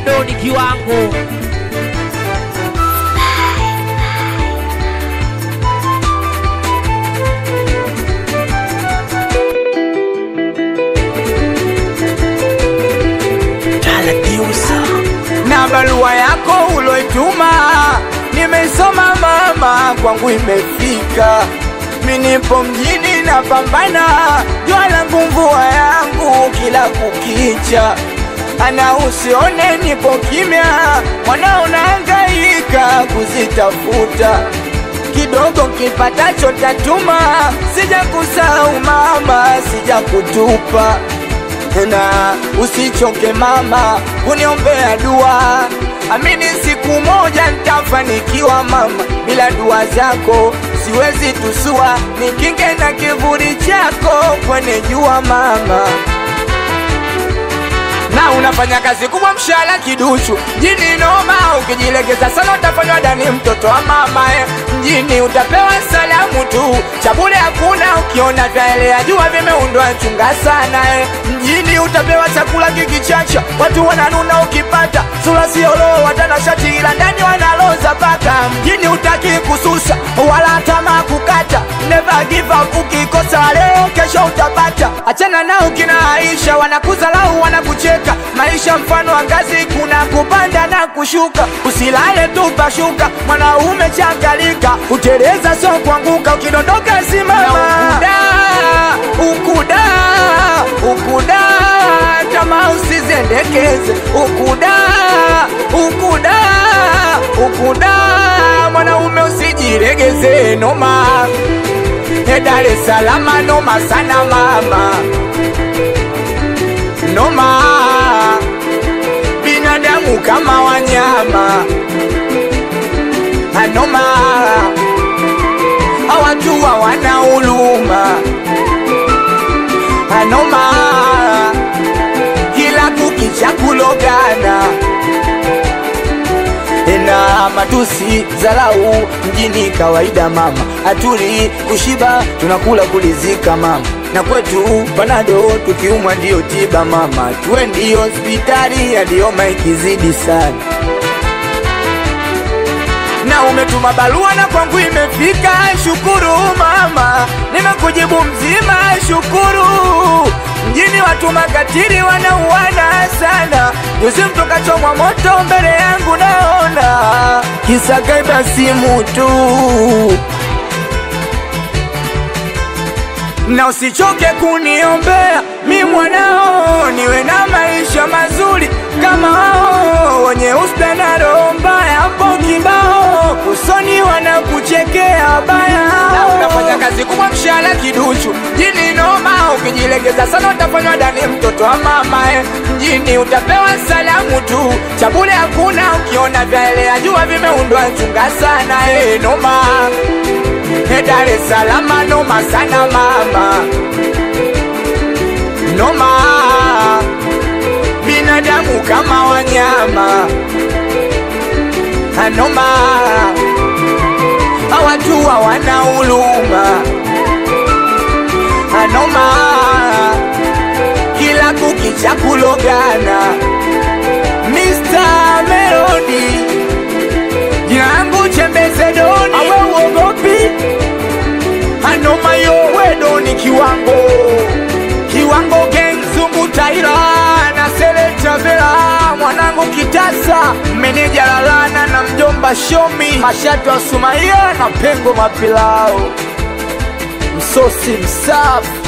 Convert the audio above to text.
wedo ni kiwango. Na barua yako uloituma nimesoma mama, kwangu imefika. Mimi nipo mjini na pambana, jua langu mvua yangu kila kukicha. Ana usione nipo kimya, mwanao nahangaika kuzitafuta. Kidogo kipatacho tatuma, sija kusahau mama, sija kutupa. Na usichoke mama kuniombea dua, amini siku moja nitafanikiwa mama. Bila dua zako siwezi tusua, nikinge na kivuli chako kwenye jua mama. Na unafanya kazi kubwa, mshahara kiduchu. Mjini noma, ukijilegeza sana utafanywa dani mtoto wa mama. Mjini utapewa salamu tu, chabule hakuna. Ukiona vyaelea jua vimeundwa, chunga sana. Mjini utapewa chakula kikichacha, watu wananuna ukipata. Sura siolo watana shati ila ndani wanaloza paka. Mjini utaki kususa wala tamaa kukata, never give up. Ukikosa leo kesho utapata. Achana nao kina Aisha, wanakuzalau wanakucheka. Maisha mfano wa ngazi, kuna kupanda na kushuka. Usilale tu pashuka, mwanaume changalika. Uteleza so kuanguka, ukidondoka simama. Ukuda, ukuda, kama usizendekeze. Ukuda, ukuda, ukuda, mwanaume usijiregeze. Noma, Dar es Salaam noma sana mama. Noma, binadamu kama wanyama. Anoma, hawatu hawana huruma. Anoma, kila kukicha kulogana. Na matusi zalau mjini kawaida mama. Atuli kushiba tunakula kulizika mama. Na kwetu panado tukiumwa ndio tiba mama. Twendi hospitali hadi homa ikizidi sana. Na umetuma barua na kwangu imefika, shukuru mama. Nimekujibu mzima, shukuru. Mjini watu makatili wanauana sana. Juzi mtu kachomwa moto mbele yangu naona. Kisa kaiba simu tu. Na usichoke kuniombea, mi mwanao niwe na maisha mazuri kama hao. Wenye usta na roho mbaya hapo kibao, usoni wanakuchekea baya. Na unafanya kazi kubwa, mshahara kiduchu. Mjini noma, ukijilegeza sana utafanywa dani mtoto wa mama. Mjini utapewa salamu tu, chabule hakuna. Ukiona vyaelea jua vimeundwa, chunga sana. Noma, Dar es Salaam noma sana mama. Noma, binadamu kama wanyama. Noma, hawatu hawana huruma. Noma, kila kukicha kulogana. Mr. Melody, jina langu Chembeze Doni. Awe uogopi, anoma yo wedo ni kiwango. Kiwango gang Zungu Taira na Sele Travela. Mwanangu Kitasa, meneja Lalana na mjomba Shomi. Mashatu wa Sumaia na Pengo Mapilao. Msosi msafi.